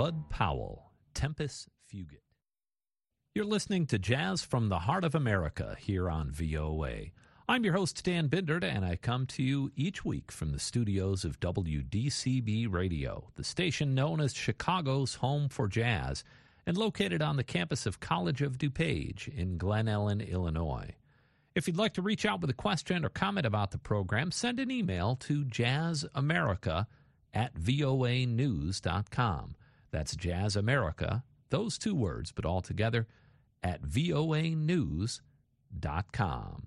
Bud Powell, Tempus Fugit. You're listening to Jazz from the Heart of America here on VOA. I'm your host, Dan Bindert, and I come to you each week from the studios of WDCB Radio, the station known as Chicago's home for jazz, and located on the campus of College of DuPage in Glen Ellen, Illinois. If you'd like to reach out with a question or comment about the program, send an email to jazzamerica@voanews.com. That's jazzamerica, those two words, but all together, at voanews.com.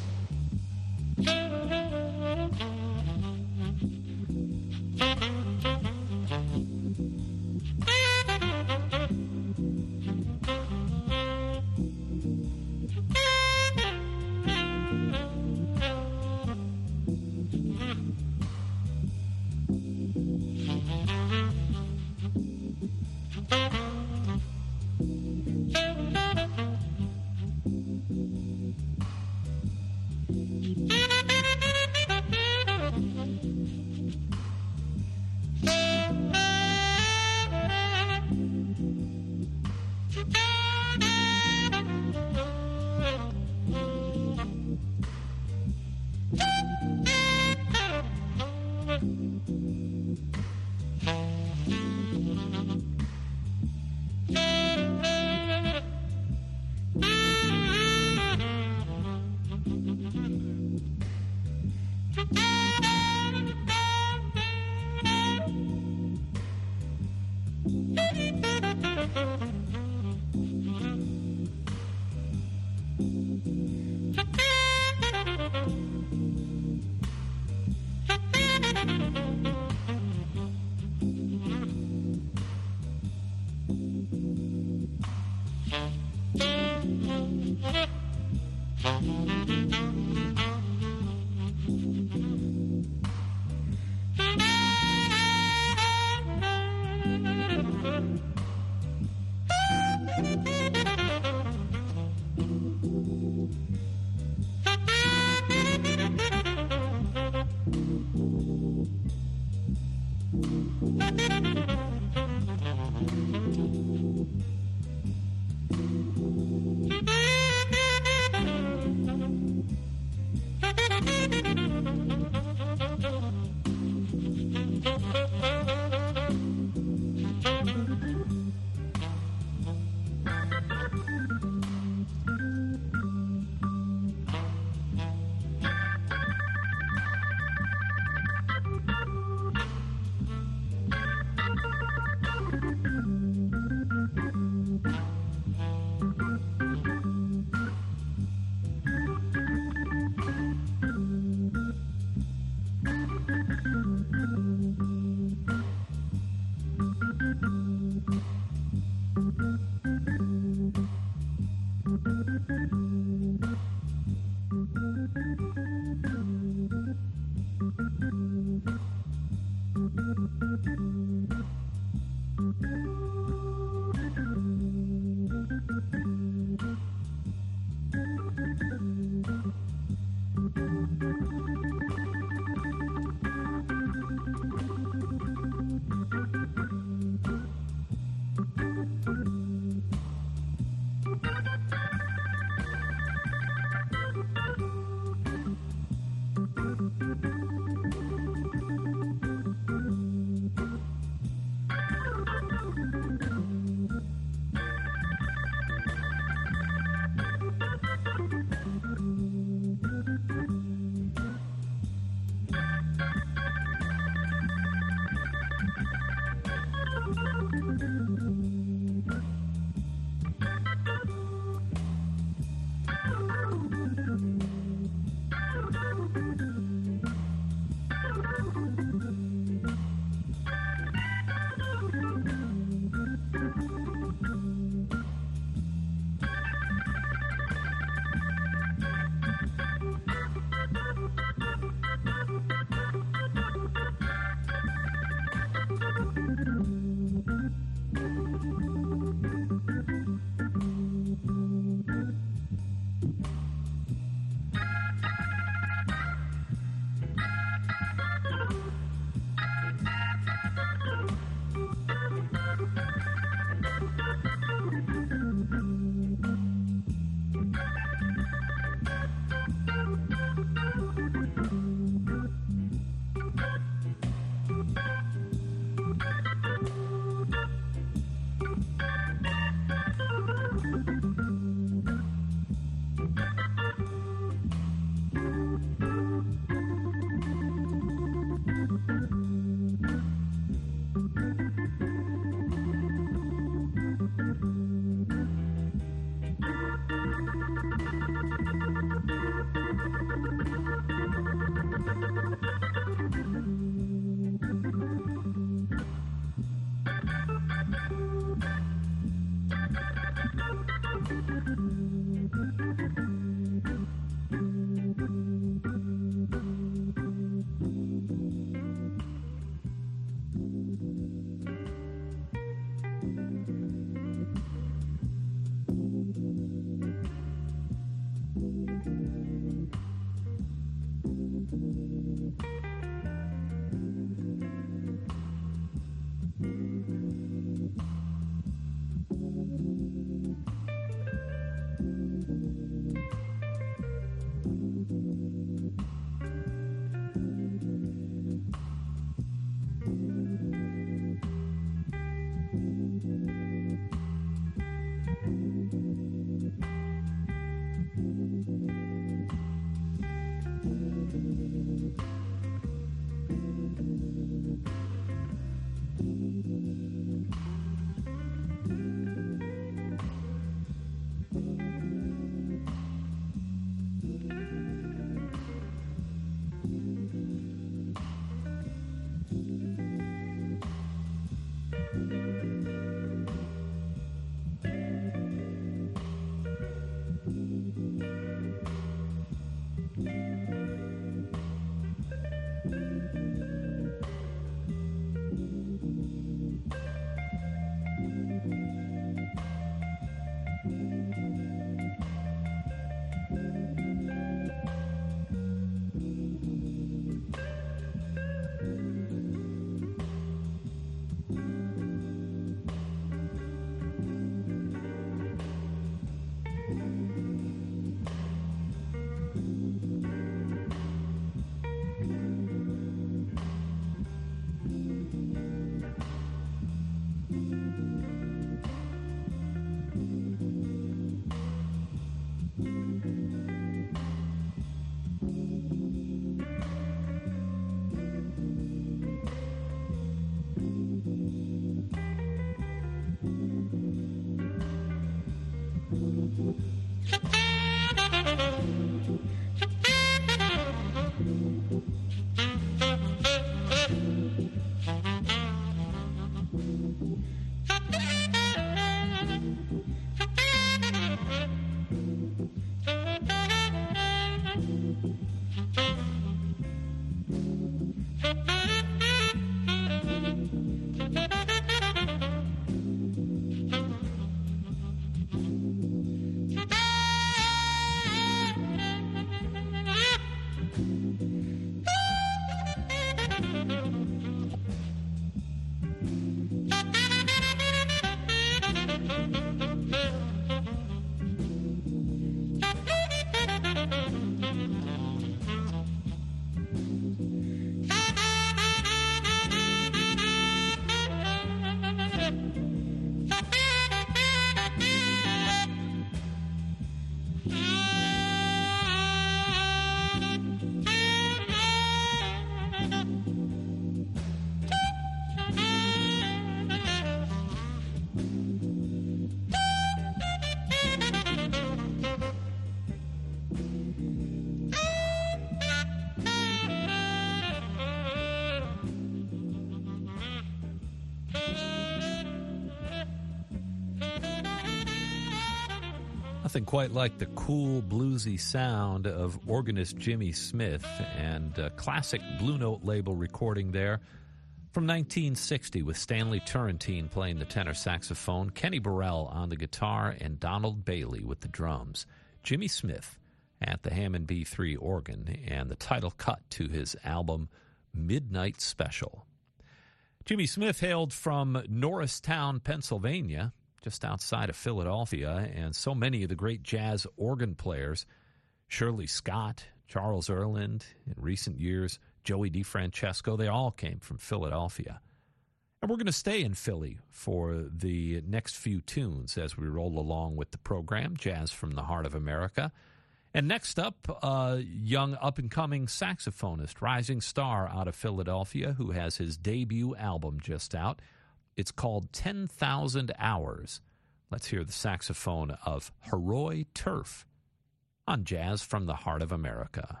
Nothing quite like the cool, bluesy sound of organist Jimmy Smith and a classic Blue Note label recording there from 1960 with Stanley Turrentine playing the tenor saxophone, Kenny Burrell on the guitar, and Donald Bailey with the drums. Jimmy Smith at the Hammond B3 organ, and the title cut to his album Midnight Special. Jimmy Smith hailed from Norristown, Pennsylvania, just outside of Philadelphia, and so many of the great jazz organ players, Shirley Scott, Charles Earland, in recent years, Joey DeFrancesco, they all came from Philadelphia. And we're going to stay in Philly for the next few tunes as we roll along with the program, Jazz from the Heart of America. And next up, a young up-and-coming saxophonist, rising star out of Philadelphia, who has his debut album just out. It's called 10,000 Hours. Let's hear the saxophone of Heroy Turf on Jazz from the Heart of America.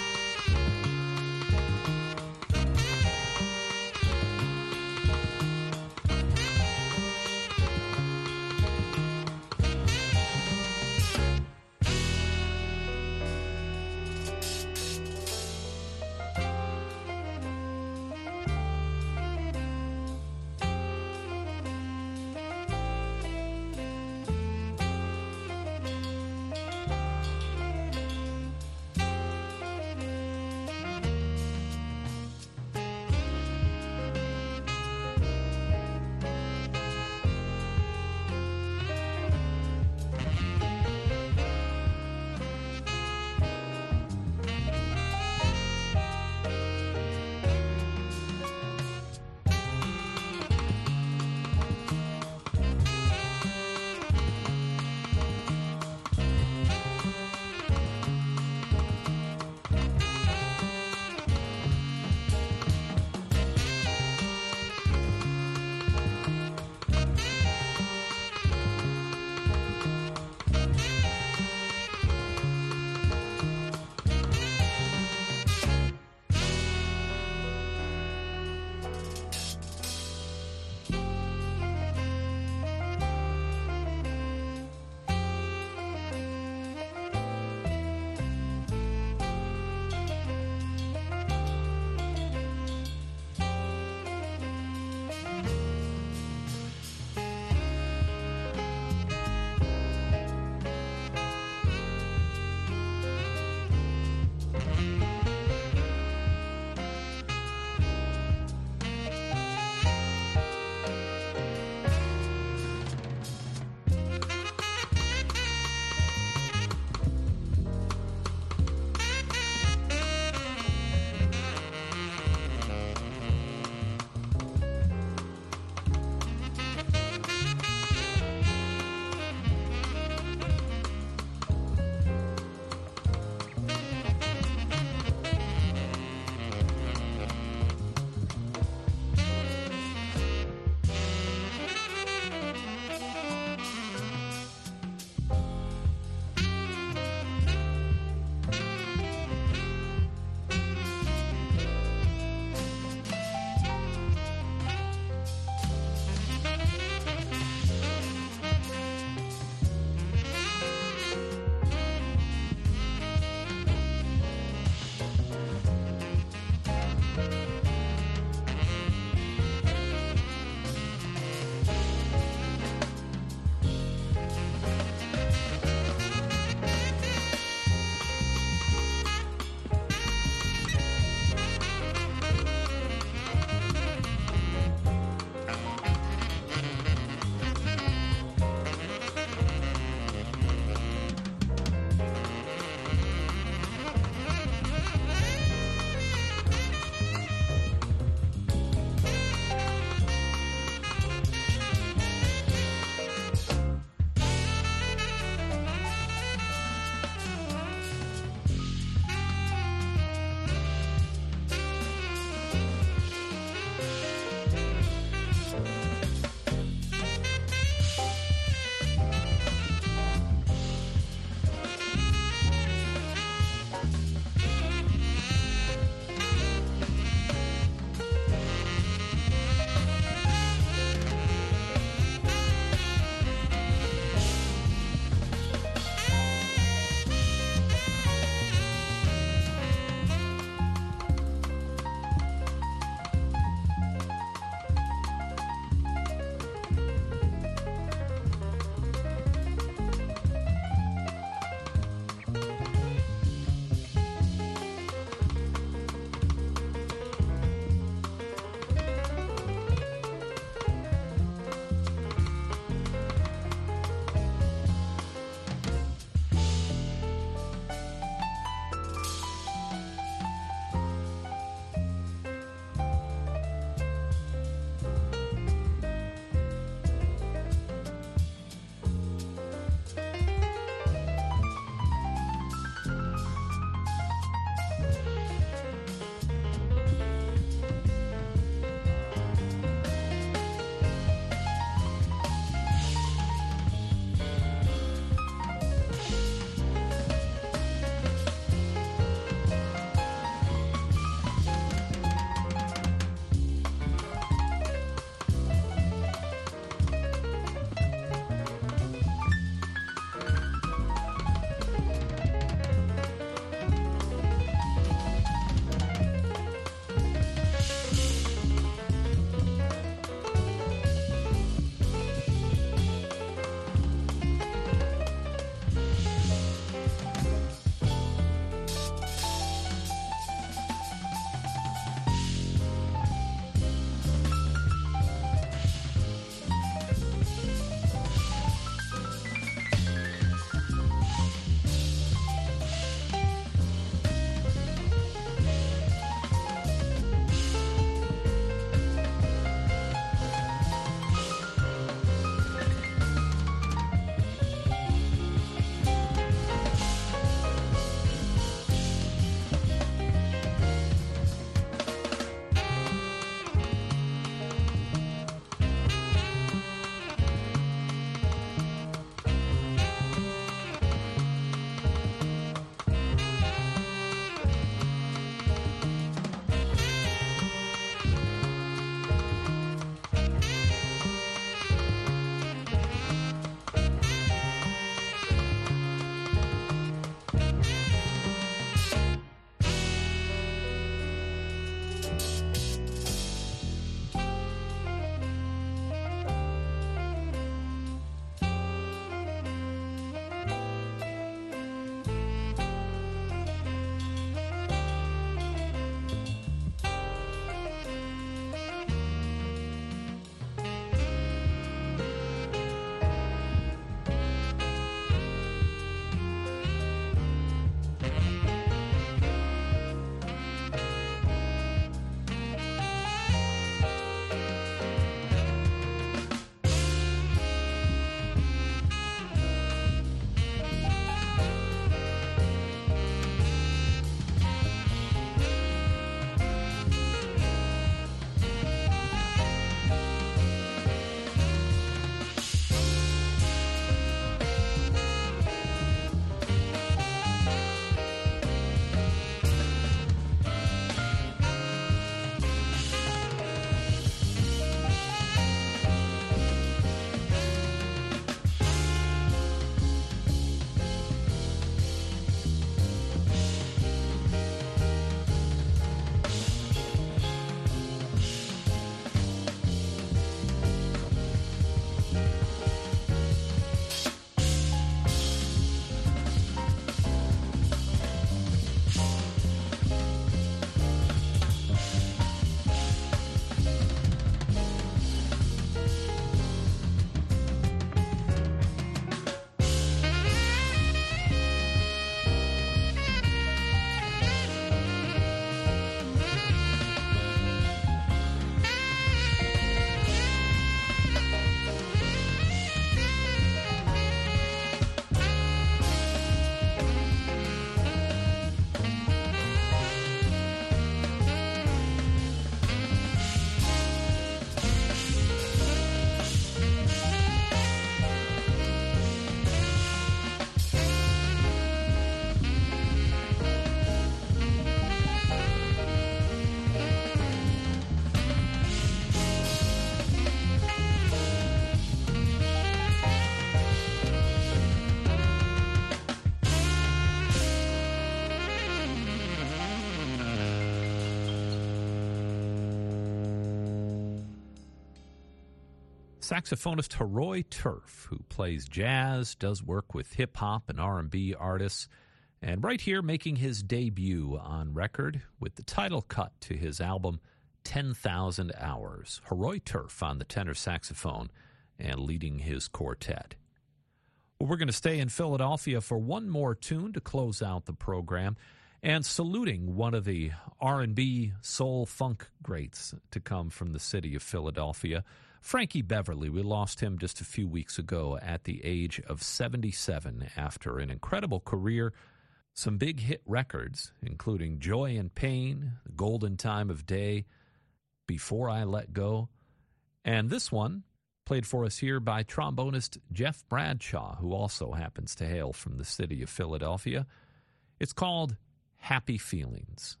saxophonist Haroy Turf, who plays jazz, does work with hip-hop and R&B artists, and right here making his debut on record with the title cut to his album 10,000 Hours. Haroy Turf on the tenor saxophone and leading his quartet. Well, we're going to stay in Philadelphia for one more tune to close out the program, and saluting one of the R&B soul funk greats to come from the city of Philadelphia, Frankie Beverly. We lost him just a few weeks ago at the age of 77 after an incredible career, some big hit records, including Joy and Pain, The Golden Time of Day, Before I Let Go, and this one played for us here by trombonist Jeff Bradshaw, who also happens to hail from the city of Philadelphia. It's called Happy Feelings.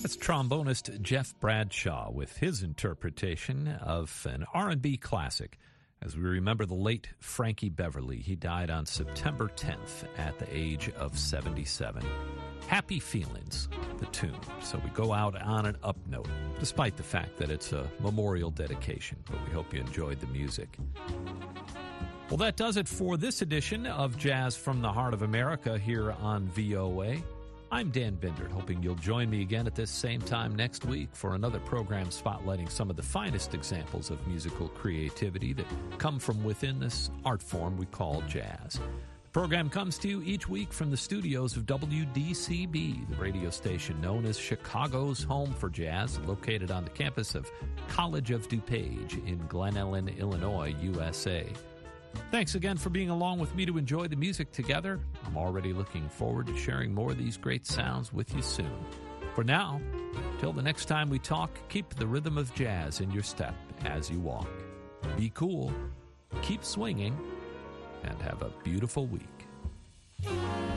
That's trombonist Jeff Bradshaw with his interpretation of an R&B classic. As we remember the late Frankie Beverly, he died on September 10th at the age of 77. Happy Feelings, the tune. So we go out on an up note, despite the fact that it's a memorial dedication, but we hope you enjoyed the music. Well, that does it for this edition of Jazz from the Heart of America here on VOA. I'm Dan Bindert, hoping you'll join me again at this same time next week for another program spotlighting some of the finest examples of musical creativity that come from within this art form we call jazz. The program comes to you each week from the studios of WDCB, the radio station known as Chicago's home for jazz, located on the campus of College of DuPage in Glen Ellen, Illinois, USA. Thanks again for being along with me to enjoy the music together. I'm already looking forward to sharing more of these great sounds with you soon. For now, till the next time we talk, keep the rhythm of jazz in your step as you walk. Be cool, keep swinging, and have a beautiful week.